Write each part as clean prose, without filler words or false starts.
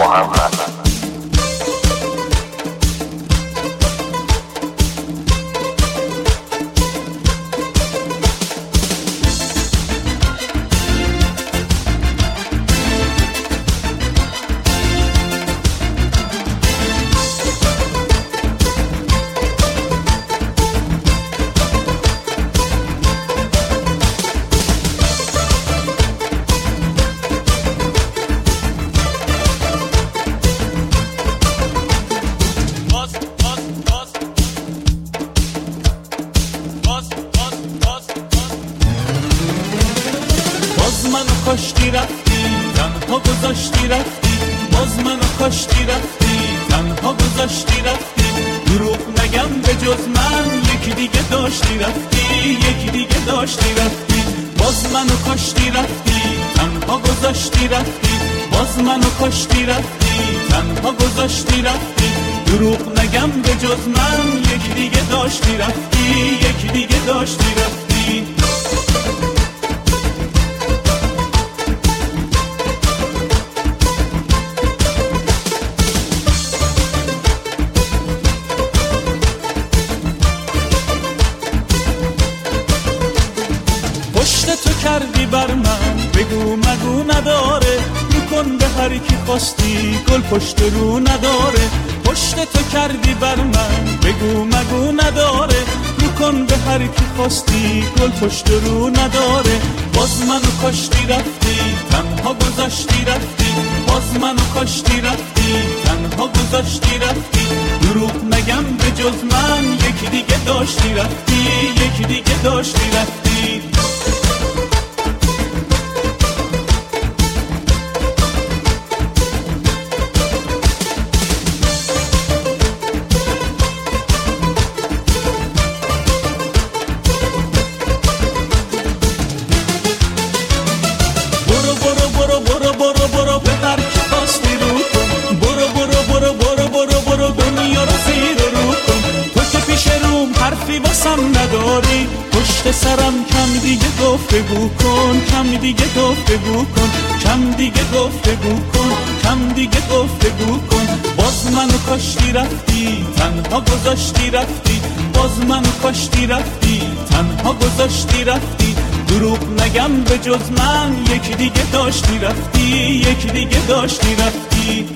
با هم رفت. منو کاشتی رفتی تنها گذاشتی رفتی، باز منو کاشتی رفتی تنها گذاشتی رفتی. دروغ نگم به جز من یکی دیگه داشتی رفتی، یکی دیگه داشتی رفتی. باز منو کاشتی رفتی تنها گذاشتی رفتی، باز منو کاشتی رفتی تنها گذاشتی رفتی. دروغ نگم به جز من یکی دیگه داشتی رفتی، یکی دیگه داشتی رفتی. تو کردی بر من بگو مگو نداره، میکن به هر کی خواستی گل پشت رو نداره. پشت تو کردی بر من بگو مگو نداره، میکن به هر کی خواستی گل پشت رو نداره. باز منو کاشتی رفتی تنها گذاشتی رفتی، باز منو کاشتی رفتی تنها گذاشتی رفتی. دروغ نگم به جز من یکی دیگه داشتی رفتی، یکی دیگه داشتی رفتی. نداری پشت سرم کم دیگه گفتگو کن، کم دیگه گفتگو کن، کم دیگه گفتگو کن، کم دیگه گفتگو کن. باز منو کاشتی رفتی تنها گذاشتی رفتی، باز منو کاشتی رفتی تنها گذاشتی رفتی. دروغ نگم به جز من یکی دیگه داشتی رفتی، یکی دیگه داشتی رفتی.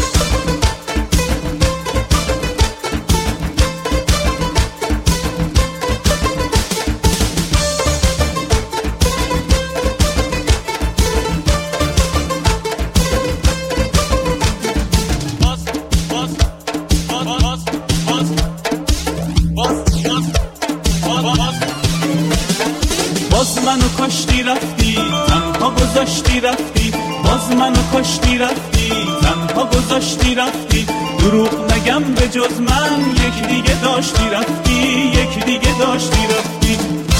باز منو کاشتی رفتی تنها گذاشتی رفتی، باز منو کاشتی رفتی تنها گذاشتی رفتی. دروغ نگم به جز من یکی دیگه داشتی رفتی، یکی دیگه داشتی رفتی.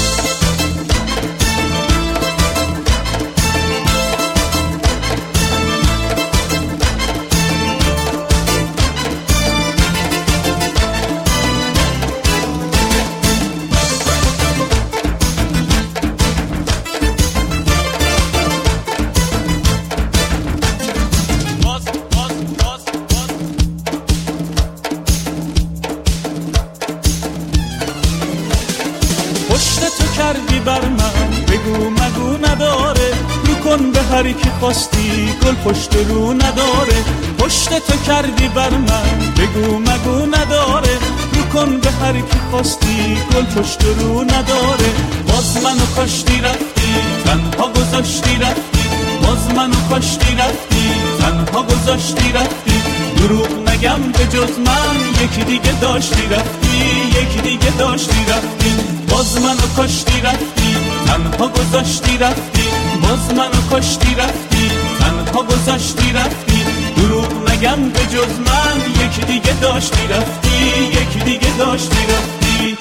پشت تو کردی بر من بگو مگو نداره، میکن به هر کی خواستی گل پشت رو نداره. پشت تو کردی بر من بگو مگو نداره، میکن به هر کی خواستی گل پشت رو نداره. باز منو کاشتی رفتی تنها گذاشتی رفتی، باز منو کاشتی رفتی تنها گذاشتی رفتی. دروغ نگم به جز من یکی دیگه داشتی رفتی، یکی دیگه داشتی رفتی. باز منو کاشتی رفتی تنها گذاشتی رفتی، باز منو کاشتی رفتی تنها گذاشتی رفتی. دروغ نگم به جز من یکی دیگه داشتی رفتی، یکی دیگه داشتی رفتی.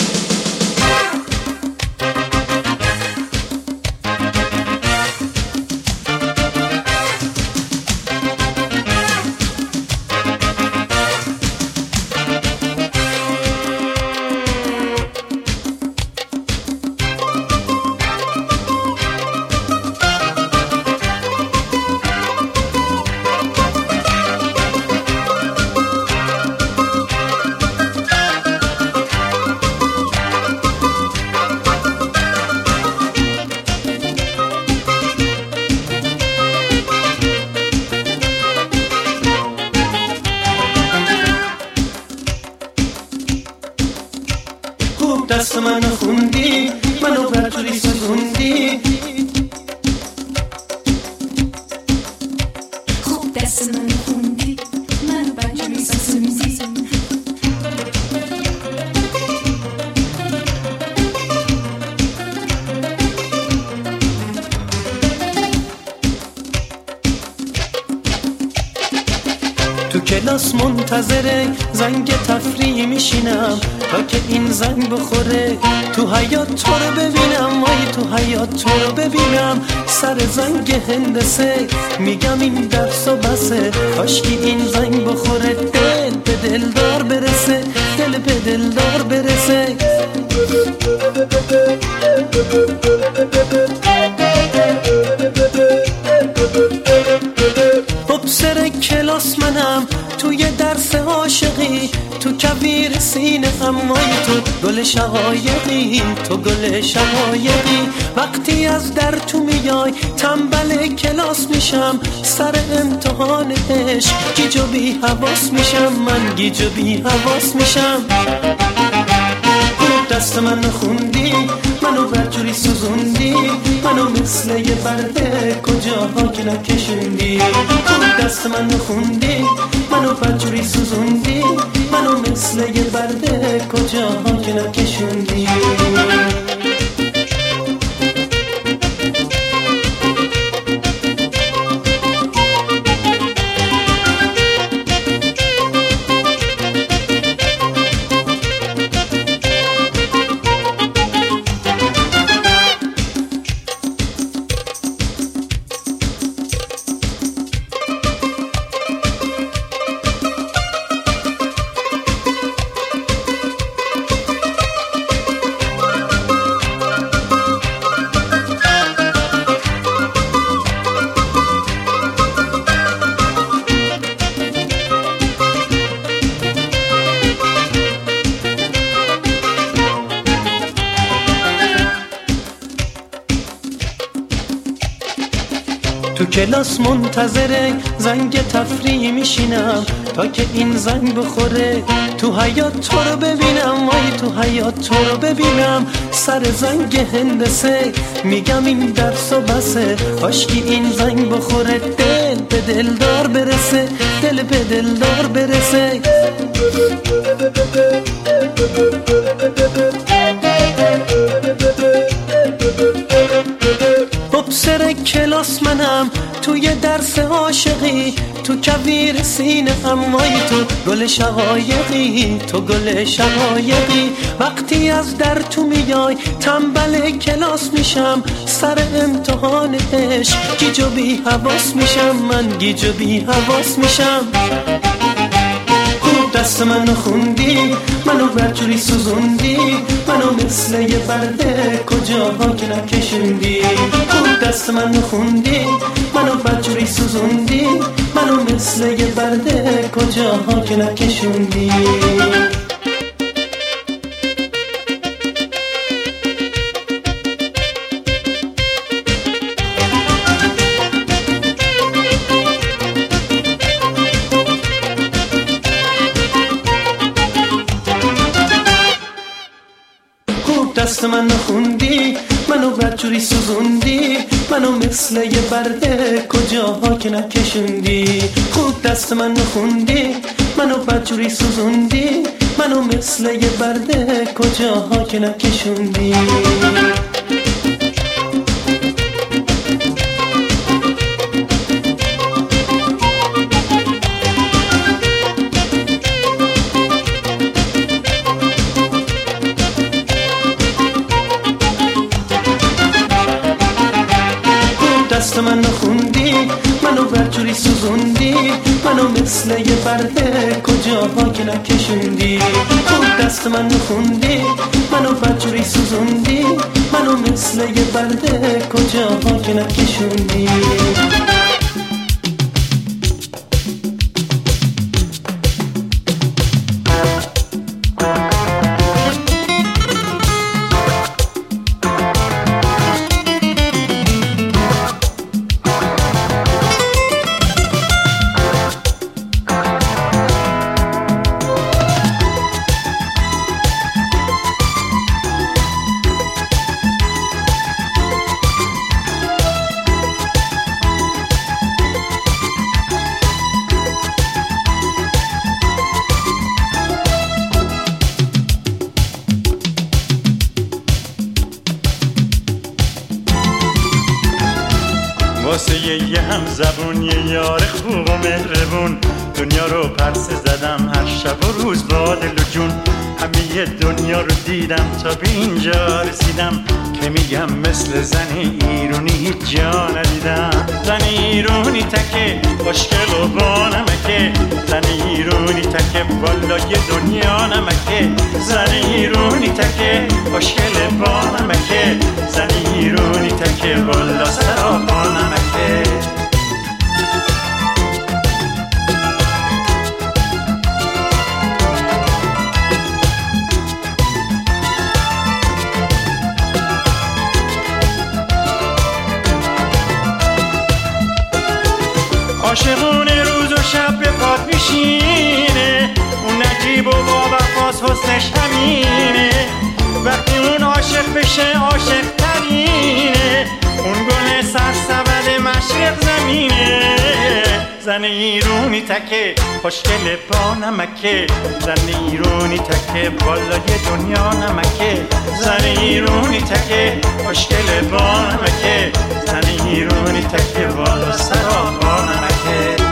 خوب دست منو خوندی، منو برجوری سوزوندی. خوب دست منو خوندی، منو برجوری سوزوندی. تو کلاس منتظره زنگ تفریح میشینم تا که این زنگ بخوره. تو حیاط تو رو ببینم، وای تو حیاط تو رو ببینم. سر زنگ هندسه میگم این درس و بسه، کاشکی این زنگ بخوره. دل به دلدار برسه، دل به دلدار برسه. سر کلاس منم توی درس عاشقی، تو کویر سینه وای تو گل شقایقی، تو گل شقایقی. وقتی از در تو میای تنبل کلاس میشم، سر امتحان عشق گیج و بی حواس میشم، من گیج و بی حواس میشم. دست منو خوندی، منو برجوری سوزوندی. منو مثل یه برده کجاها که نکشوندی. دست منو خوندی، منو برجوری سوزوندی. منو مثل یه برده کجاها که نکشوندی. تو کلاس منتظره زنگ تفریح میشینم تا که این زنگ بخوره. تو حیاط تو رو ببینم، وای تو حیاط تو رو ببینم. سر زنگ هندسه میگم این درس و بسه، کاشکی این زنگ بخوره. دل به دلدار برسه، دل به دلدار برسه. سر کلاس منم توی درس عاشقی، تو کویر سینه وای تو گل شقایقی، تو گل شقایقی. وقتی از در تو میای تنبل کلاس میشم، سر امتحان عشق گیج و بی حواس میشم، من گیج و بی حواس میشم. دست منو خوندی، منو برجوری سوزوندی. منو مثل یه برده کجاها که نکشوندی. دست منو خوندی، منو برجوری سوزوندی. منو مثل یه برده کجاها که نکشوندی. دست منو خوندی، منو برجوری سوزوندی. منو مثل یه برده کجاها که نکشوندی. خوب دست منو خوندی، منو برجوری سوزوندی. منو مثل یه برده کجاها که نکشوندی. دست منو خوندی، منو برجوری سوزوندی. منو مثل یه برده کجاها که نکشوندی. خوب دست منو خوندی، منو برجوری سوزوندی. منو مثل یه برده کجاها که نکشوندی. واسه یه هم زبون یه یار خوب و مهربون دنیا رو پرسه زدم هر شب و روز با دل و جون همه دنیا رو دیدم تا به اینجا رسیدم که میگم مثل زن ایرونی هیچ جا ندیدم زن ایرونی تکه خوشگل و با نمکه زن ایرونی تکه بالای دنیا نمکه زن ایرونی تکه خوشگل با نمکه زن ایرونی تکه بالا سرا با نمکه عاشقونه روز و شب به پاد میشینه اون نجیب و با وفاس حسنش همینه وقتی اون عاشق بشه عاشق ترینه اون گل سرسبد مشرق زمینه زن ایرونی تکه خوشگل با نمکه زن ایرونی تکه بالای دنیا نمکه زن ایرونی تکه خوشگل با نمکه زن ایرونی تکه بالا سرا با نمکه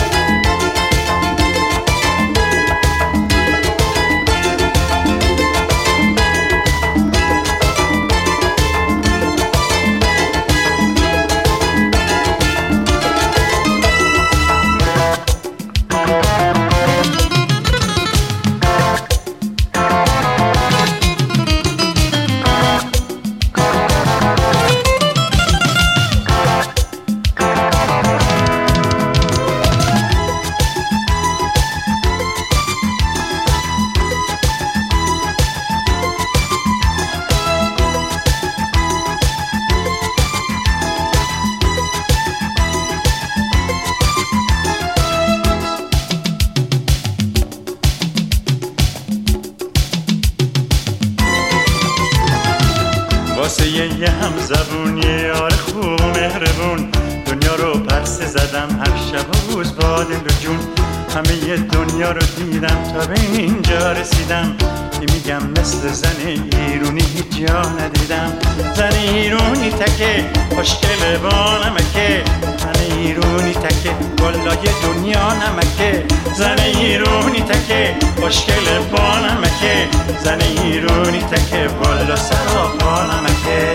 واسه یه هم زبون یه یار خوب و مهربون دنیا رو پرسه زدم هر شب و روز با دل و جون همه دنیا رو دیدم تا به اینجا رسیدم که میگم مثل زن ایرونی هیچ جا ندیدم زن ایرونی تکه خوشگل با نمکه زن ایرونی تکه بالای دنیا نمکه زن ایرونی تکه خوشگل با نمکه زن ایرونی تکه بالا سرا با نمکه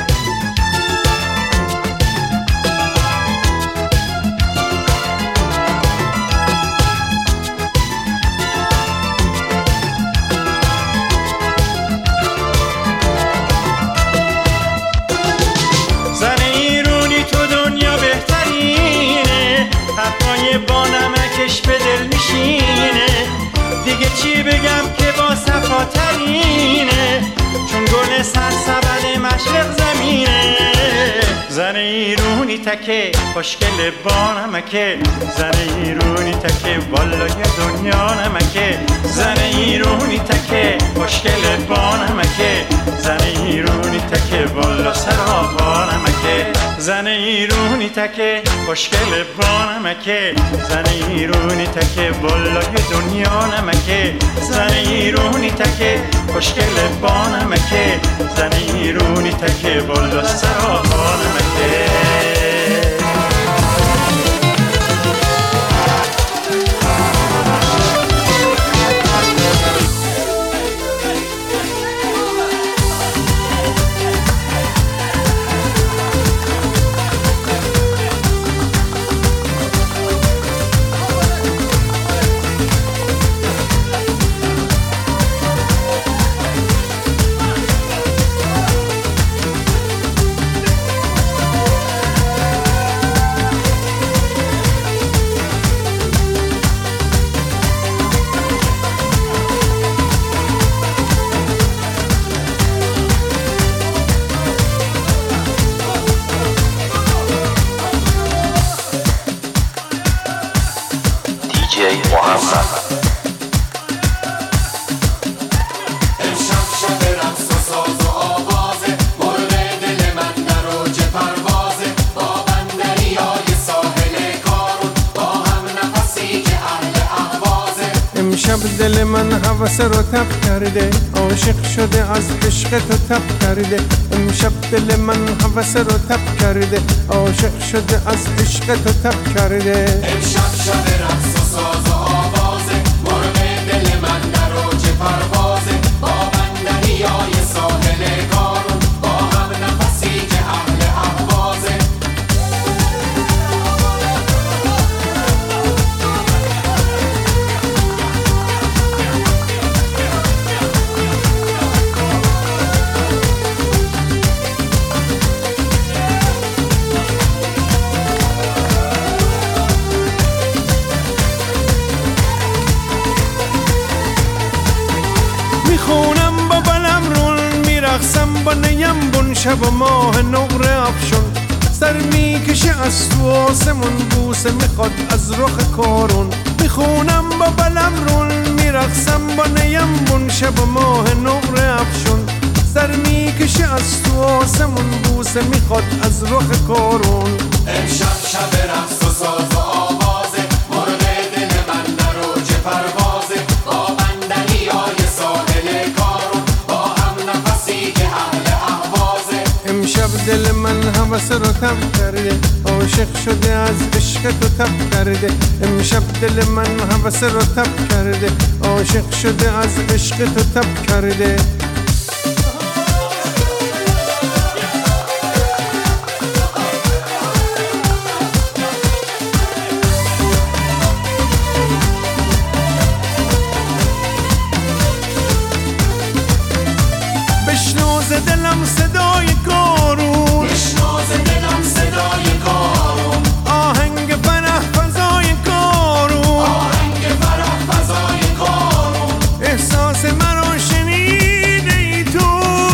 حرفای با نمکش به دل میشینه دیگه چی بگم که با صفا ترینه چون گل سرسبد مشرق زمینه زن ایرونی تکه خوشگل با نمکه زن ایرونی تکه بالای دنیا نمکه زن ایرونی تکه خوشگل با نمکه زن ایرونی تکه بالا سرا با نمکه زن ایرونی تکه خوشگل با نمکه زن ایرونی تکه بالای دنیا نمکه زن ایرونی تکه خوشگل با نمکه زن ایرونی تکه بالا سرا با نمکه امشب دل من هوس رو تب کرده، عاشق شده از عشق تو تب کرده. امشب دل من هوس رو تب کرده، عاشق شده از عشق تو تب کرده. امشب شب رقص و ساز و آوازه، مرغ دل من در اوج پروازه. با بندریای ساحل کارون، با هم نفسی که اهل اهوازه. میخونم با بلمرون، میرقصم با نیم بون، شب و ماه نقره افشون. سر میکشه از تو آسمون، بوسه میخواد از رخ کارون. میخونم با بلمرون، میرقصم با نیم بون، شب و ماه نقره افشون. سر میکشه از تو آسمون، بوسه میخواد از رخ کارون. امشب شب رقص و ساز و آوازه، مرغ دل من در اوج پروازه. با بندریای ساحل کارون، با هم نفسی که اهل اهوازه. امشب دل من هوس رو تب کرده، عاشق شده از عشق تو تب کرده. امشب دل من هوس رو تب کرده، عاشق شده از عشق تو تب کرده. بشنو ز دلم صدای کارون، بشنو ز دلم صدای کارون. آهنگ فرح فضای کارون، آهنگ فرح فضای کارون. احساس مرا شنیده ای تو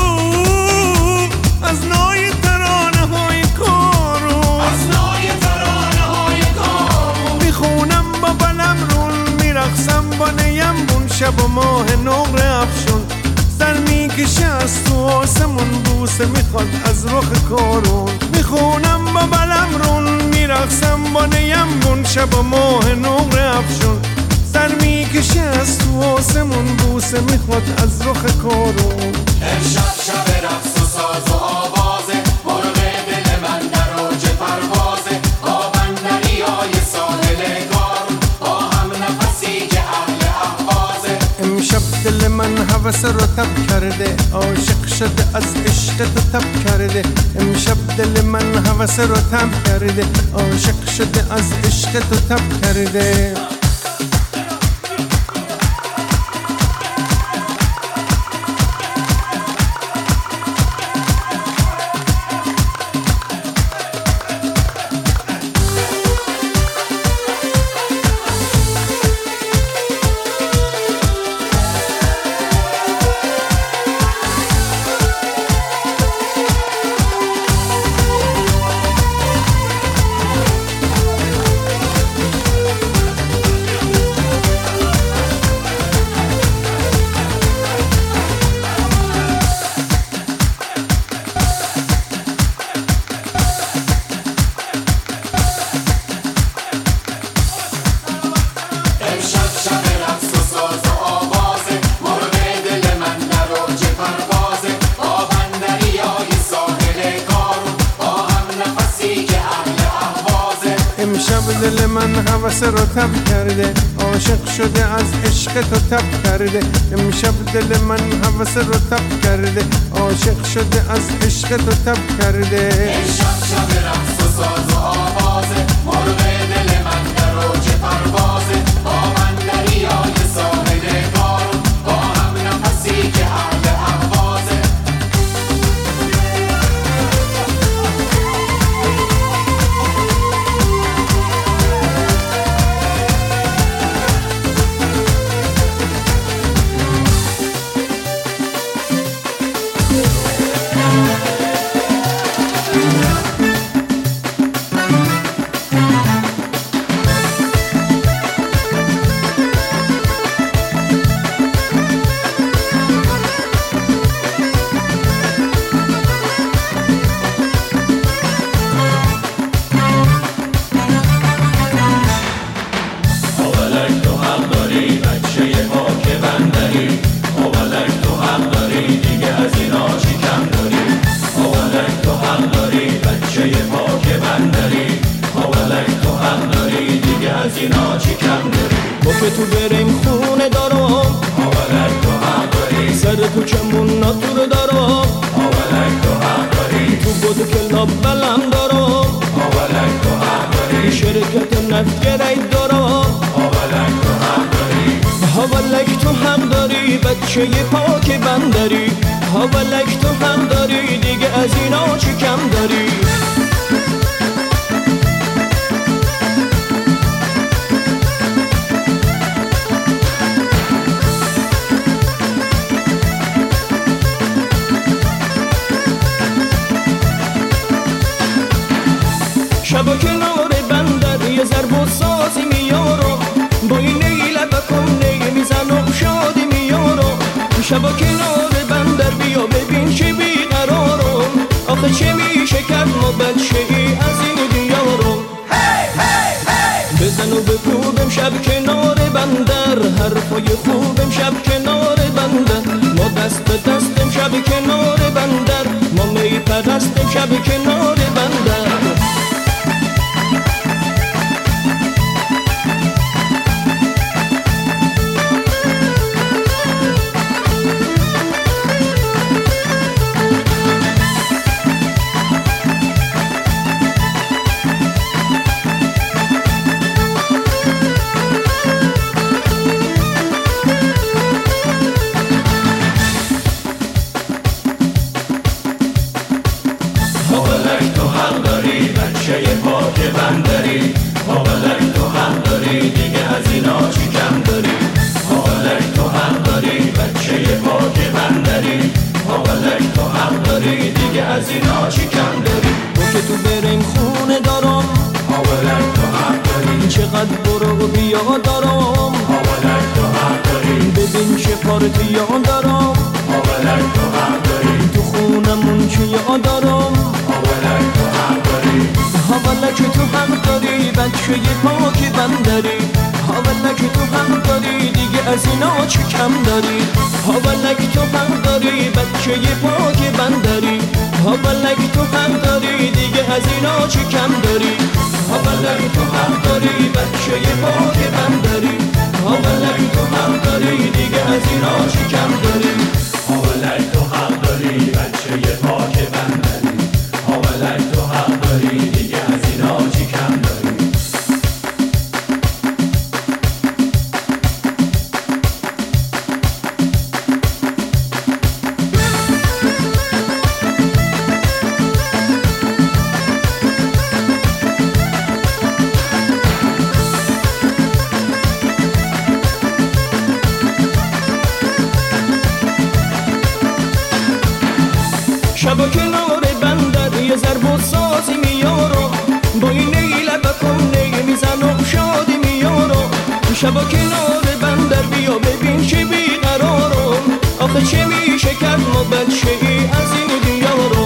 از نای ترانه های کارون. از نای ترانه های کارون. میخونم با بلمرون، میرقصم با نیم بون، شب و ماه نقره افشون. سر میکشه از تو آسمون، بوسه میخواد از رخ کارون. میخونم با بلمرون، میرقصم با نیم بون، شب و ماه نقره افشون. سر میکشه از تو آسمون، بوسه میخواد از رخ کارون. امشب شب رقص و ساز و آوازه، مرغ دل من در اوج پروازه. با بندریای ساحل کارون، با هم نفسی که اهل اهوازه. امشب دل من هوس رو تب کرده، عاشق شده از عشق تو تب کرده. امشب دل من هوس رو تب کرده، عاشق شده از عشق تو تب کرده. امشب شب رقص و ساز و آوازه، مرغ دل من در اوج پروازه. با بندریای ساحل کارون، با هم نفسی که اهل اهوازه. امشب دل من هوس رو تب کرده، عاشق شده از عشق تو تب کرده. امشب دل من هوس رو تب کرده، عاشق شده از عشق تو تب کرده. امشب شب رقص و ساز و آوازه، مرغ دل من در اوج پروازه. با بندریای ساحل کارون، با هم نفسی که اهل اهوازه. که تو بریم خونه دارم اولک تو حق داری سر تو چمون ناتور دارم اولک تو حق داری تو بود کلاب بلم دارم اولک تو حق داری شرکت نفگری دارم اولک تو حق داری اولک تو حق داری بچه پاک بندری اولک تو حق داری دیگه از اینا چی کم داری شب کنار بندر یه ضرب و سازی میارم با این لبکم نمیزنم شادی میارم شب کنار بندر بیا ببین چه بیقرارم آخه چه میشه کرد ما بچه ای از این دیارم بزن و بکوبم شب کنار بندر حرفای خوبم شب کنار بندر ما دست به دستم شب کنار بندر ما می پرستم شب کنار بندر اولک تو حق داری بچه پاک بندری اولک تو حق داری دیگه از اینا چی کم داری اولک تو حق داری بچه پاک بندری اولک تو حق داری دیگه از اینا چی کم داری با که تو بریم خونه دارم اولک تو حق داری چقدر برو و بیا دارم اولک تو حق داری ببین چه پارتیان دارم اولک تو حق داری تو خونمون چه یا دارم اولک تو حق داری اولک تو حق داری بچه پاک بندری اولک تو حق داری دیگه از اینا چی کم داری اولک تو حق داری بچه پاک بندری اولک تو حق داری دیگه از اینا چی کم داری اولک تو حق داری بچه پاک بندری اولک تو حق داری دیگه از اینا چی کم داری اولک تو حق داری بچه پاک بندری اولک تو حق داری دیگه از اینا چی کم داری شب کنار بندر یه ضرب و سازی میارم با این لبکم نمیزنم شادی میارم شب کنار بندر بیا ببین چه بیقرارم آخه چه میشه کرد ما بچه ای از این دیارم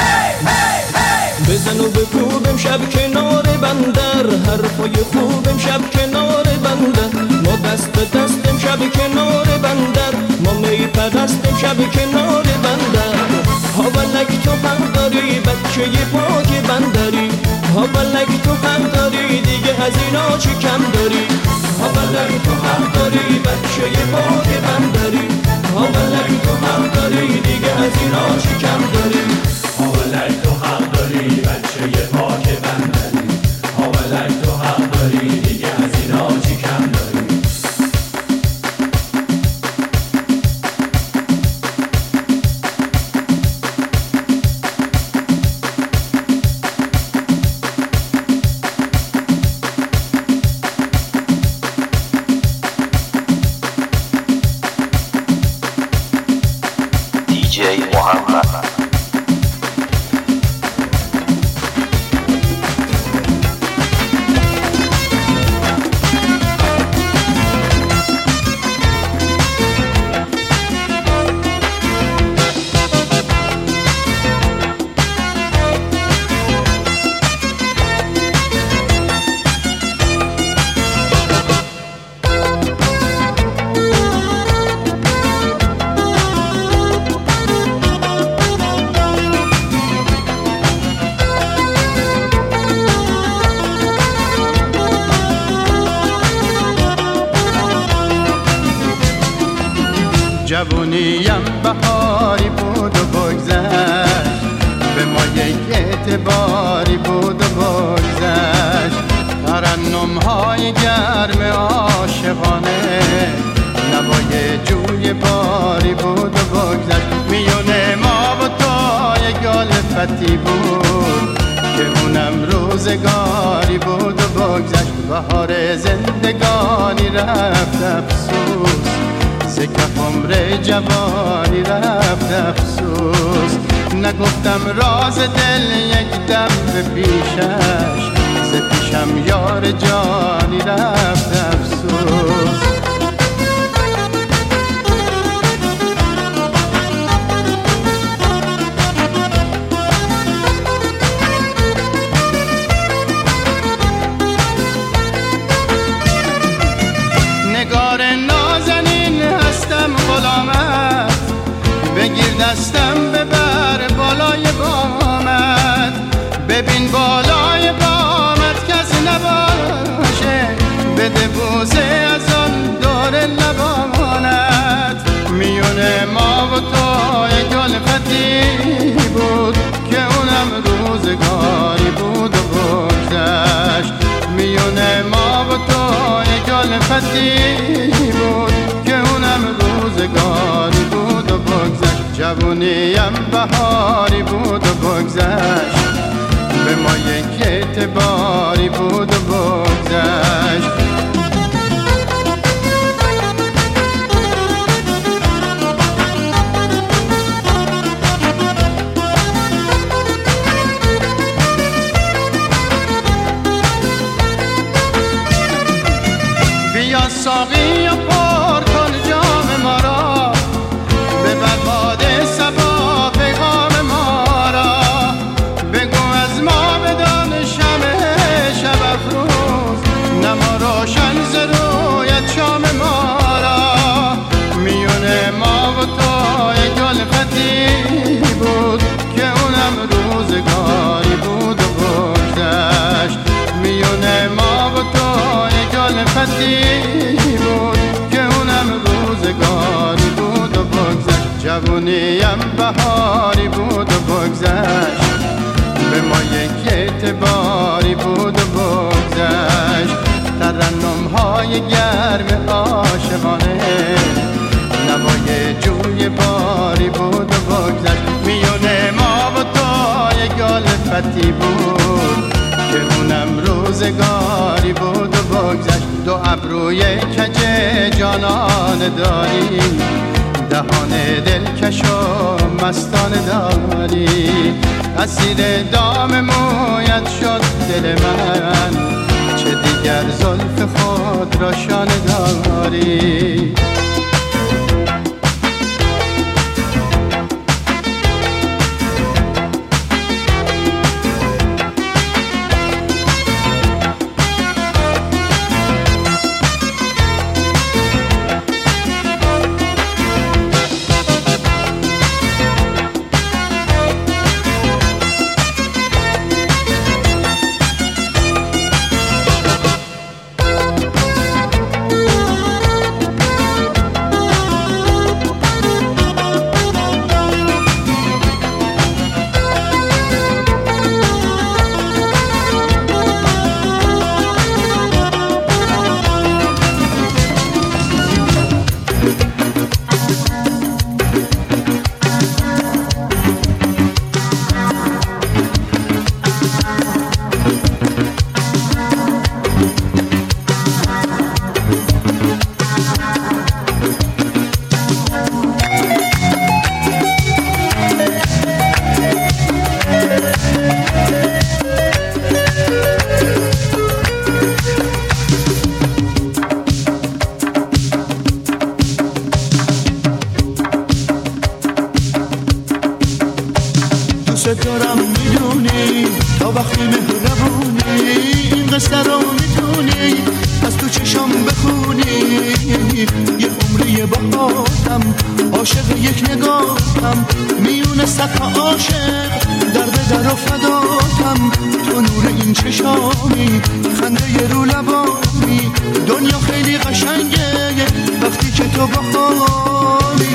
بزن و بکوبم شب کنار بندر حرفای خوبم شب کنار بندر ما دست به دستم شب کنار بندر ما می پرستم شب کنار بندر اولک تو حق داری بچه پاک بندری اولک تو حق داری دیگه از اینا چی کم داری اولک تو حق داری بچه پاک بندری اولک تو حق داری دیگه از اینا چی کم داری اولک تو حق داری بچه پاک بندری اولک تو حق داری دیگه از اینا چی کم داری جوونیم بهاری بود و بگذشت، به ما یک اعتباری بود و بگذشت. ترنم‌های گرم عاشقانه نوای جوی باری بود و بگذشت. میونه ما و تو یک الفتی بود که اونم روزگاری بود و بگذشت. بهار زندگانی رفت افسوس، ز کف عمر جوانی رفت افسوس. نگفتم راز دل یک دم به پیشش، ز پیشم یار جانی رفت افسوس. نگار نازنین هستم غلامت، بگیر دستم ببر بالای بامت. ببین بالای بامت کس نباشه، بده بوسه از آن دور لبانت. میونه ما و تو یک الفتی بود که اونم روزگاری بود و بگذشت. میونه ما و تو یک الفتی بود که اونم روزگاری بود و بگذشت. جوونیم بهاری بود و بگذشت، به ما یک اعتباری بود و بگذشت. بیا ساقی و پر کن جام ما را، ببر باد صبا پیغام ما را. بگو از ما بدان شمع شب افروز، نما روشن ز رویت شام ما را. میونه ما و تو یک الفتی بود که اونم روزگاری بود و بگذشت. میونه ما و تو یک الفتی بود که اونم روزگاری بود و بگذشت. جوونیم بهاری بود و بگذشت، به ما یک اعتباری بود و بگذشت. ترنم‌های گرم عاشقانه نوای جوی باری بود و بگذشت. میونه ما و تو یک الفتی بود که اونم روزگاری بود و بگذشت. دو ابروی کج جانان داری، دهان دلکش و مستانه داری. اسیر دام مویت شد دل من، چه دیگر زلف خود را شانه داری. دوست دارم میدونی تا وقتی مهربونی این قصه رو میدونی، از تو تو چشم بخونی یه عمری باهاتم، عاشق یک نگاهم میونه صد عاشق در به در و فداتم. تو نور این چشامی، خنده رو لبامی، دنیا خیلی قشنگه وقتی که تو باهامی.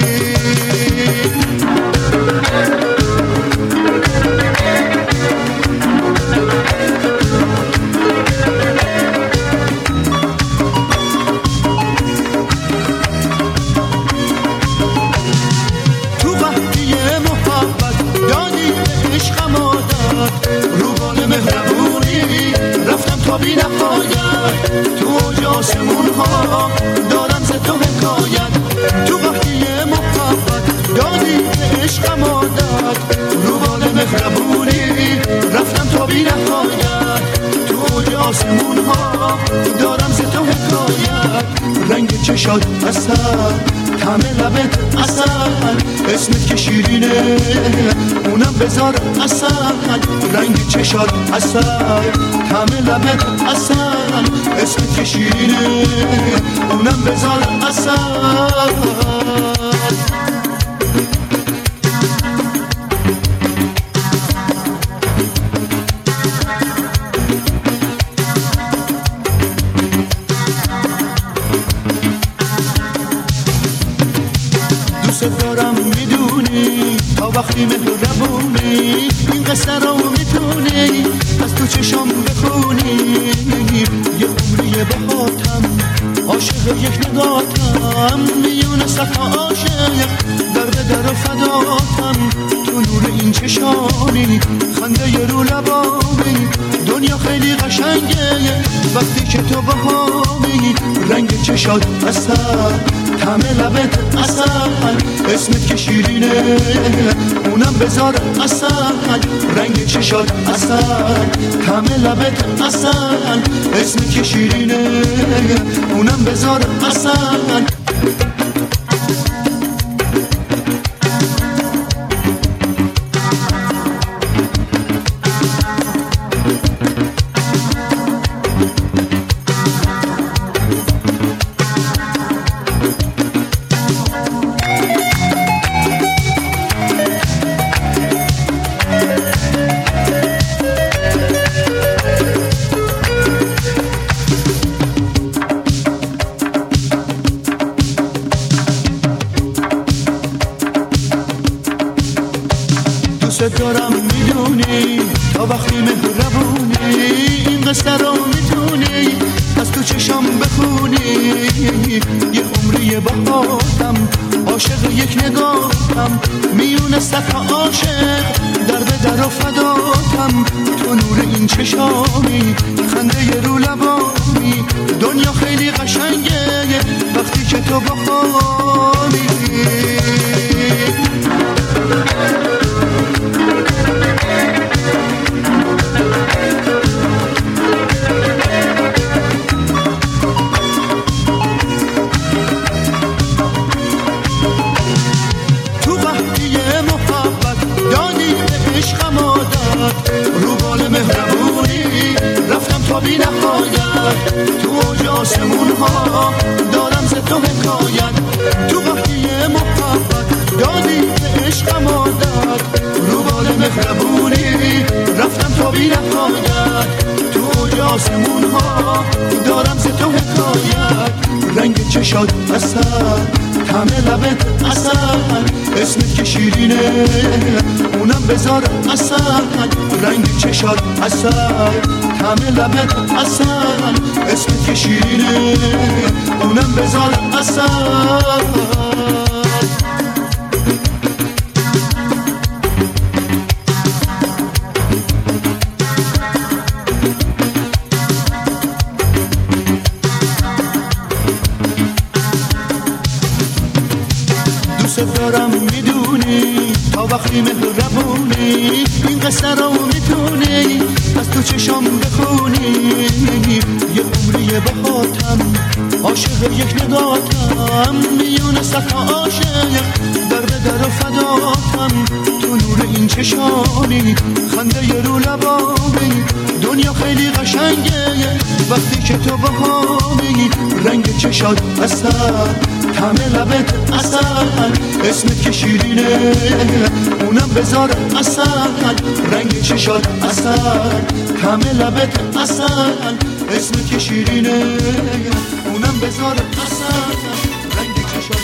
تو وقتی محبت دادی عشقم عادت، رو بال مهربونی رفتم تا بی نهایت. تو اوج آسمون ها دارم ز تو حکایت. تو وقتی محبت دادی عشقم عادت، رو بال مهربونی رفتم تا بی نهایت. تو اوج آسمون ها دارم ز تو حکایت. رنگ چشات اصل، طعم لبت اصل، اسمت که شیرینه اونم بذار اصل. رنگ چشات اصل، طعم لبت اصل، اسمت که شیرینه اونم بذار اصل. دوست دارم میدونی تا وقتی مهربونی، این قصه رو میتونی از تو چشم بخونی. یه عمری باهاتم، عاشق یک نگاتم، میونه صد عاشق در به در و فداتم. تو نور این چشامی، خنده رو لبامی، دنیا خیلی قشنگه وقتی که تو باهامی. رنگ چشات اصل، طعم لبت اصل، اسمت که شیرینه اونم بذار اصل. رنگ چشات اصل، طعم لبت اصل، اسمت که شیرینه اونم بذار اصل. دوست دارم میدونی تا وقتی مهربونی، این قصه رو میتونی از تو چشم بخونی. یه عمری باهاتم، عاشق یک نگاهم، میونه صد عاشق در به در و فداتم. تو نور این چشامی، خنده رو لبامی، دنیا خیلی قشنگه وقتی که تو باهامی. تو وقتی محبت دادی عشقم عادت، رو بال مهربونی رفتم تا بی نهایت. تو اوج آسمون ها دارم ز تو حکایت. تو وقتی محبت دادی عشقم عادت، رو بال مهربونی رفتم تا بی نهایت. تو اوج آسمون ها دارم ز تو حکایت. رنگ چشات اصل، طعم لبت اصل، اسمت که شیرینه اونم بذار اصل. رنگ چشات اصل، طعم لبت اصل، اسمت که شیرینه اونم بذار اصل. دوست دارم میدونی تا وقتی مهربونی، این قصه رو میتونی از تو چشم بخونی. یه عمری باهاتم، عاشق یک نگاتم، میونه صد عاشق در به در و فداتم. تو نور این چشامی، خنده رو لبامی، دنیا خیلی قشنگه وقتی که تو باهامی، رنگ چشات اصل، طعم لبت اصل، اسمت که شیرینه اونم بذار اصل، رنگ چشات اصل، طعم لبت اصل، اسمت که شیرینه اونم بذار اصل، رنگ چشات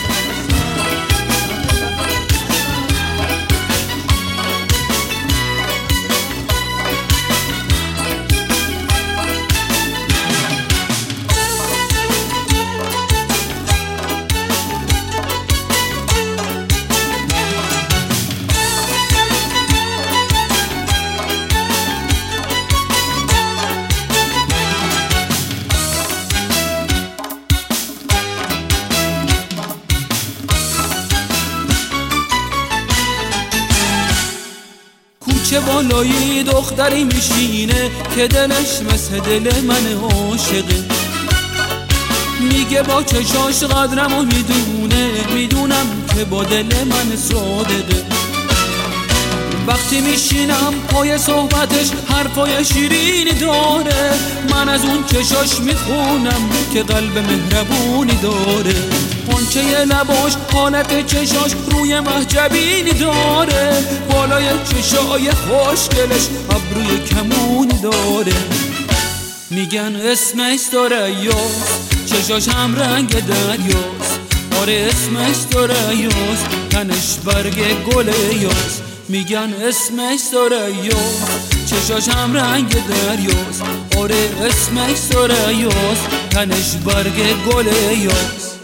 چه بالایی دختری میشینه که دلش مثل دل من عاشقه، میگه با چشاش قدرمو میدونه، میدونم که با دل من صادقه. وقتی میشینم پای صحبتش حرفای شیرینی داره، من از اون چشاش میخونم که قلب مهربونی داره. قنچه لباش حالت چشاش روی محجبینی داره، بالای چشای خوشگلش ابروی کمونی داره. میگن اسمش دریاست، چشاش هم رنگ دریاست، آره اسمش دریاست، تنش برگ گل یاست. میگن اسمش دریاست، چشاش هم رنگ دریاست، آره اسمش دریاست، تنش برگ گل یاست.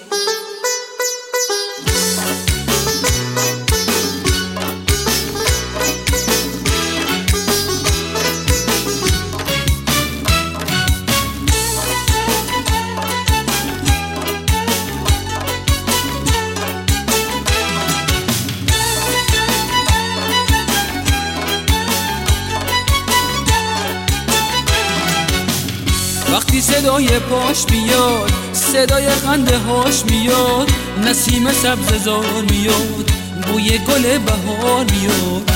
وقتی صدای پاش بیاد، صدای خنده هاش میاد، نسیم سبز زار میاد، بوی گل بهار میاد.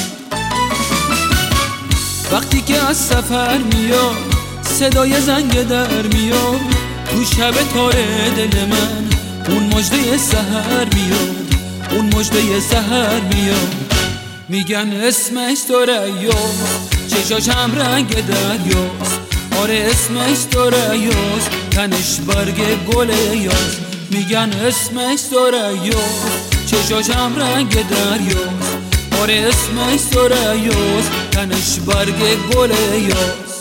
وقتی که از سفر میاد، صدای زنگ در میاد، تو شب تاره دل من اون مژده سحر میاد، اون مژده سحر میاد. میگن اسمش دریاست، چشاش هم رنگ دریاست، آره اسمش دریاست، تنش برگ گل یاست. میگن اسمش دریاست، چشاش هم رنگ دریاست، آره اسمش دریاست، تنش برگ گل یاست.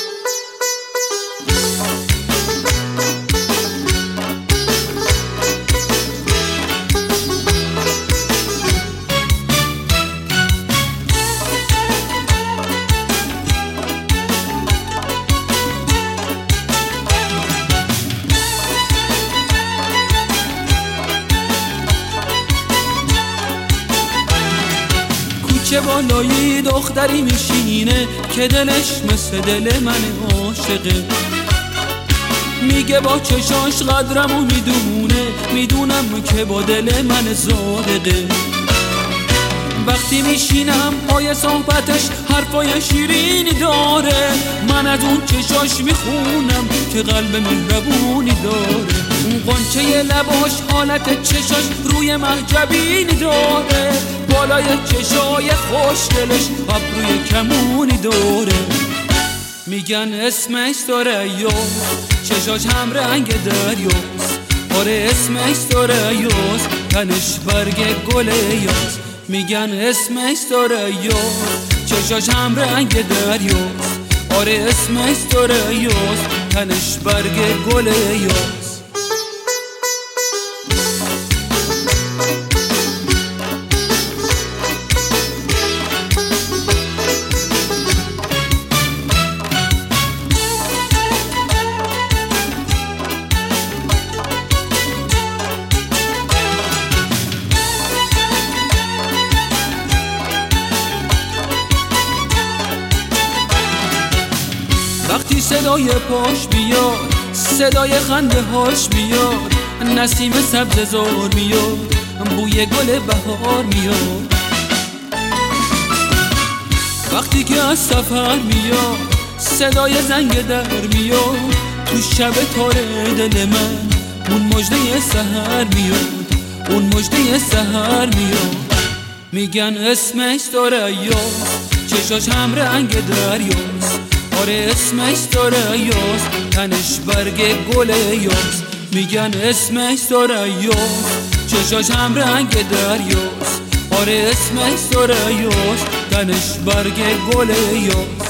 چه بالایی دختری میشینه که دلش مثل دل من عاشقه، میگه با چشاش قدرمو میدونه، میدونم که با دل من صادقه. وقتی میشینم پای صحبتش حرفای شیرینی داره، من از اون چشاش میخونم که قلب مهربونی داره. اون قنچه لباش حالت چشاش روی محجبینی داره، بالای چشای خوشگلش ابروی کمونی داره. میگن اسمش دریاست، چشاش هم رنگ دریاست، آره اسمش دریاست، تنش برگ گل یاست. میگن اسمش دریاست، چشاش هم رنگ دریاست، آره اسمش دریاست، تنش برگ گل یاست. وقتی صدای پاش بیاد، صدای خنده هاش میاد، نسیم سبز زار میاد، بوی گل بهار میاد. وقتی که از سفر میاد، صدای زنگ در میاد تو شب تاره دل من اون مژده سحر میاد اون مژده سحر میاد میگن اسمش ثریاست چشاش هم رنگ دریاست آره اسمش ثریاست تنش برگ گل یاست میگن اسمش ثریاست چشاش هم رنگ دریاست آره اسمش ثریاست تنش برگ گل یاست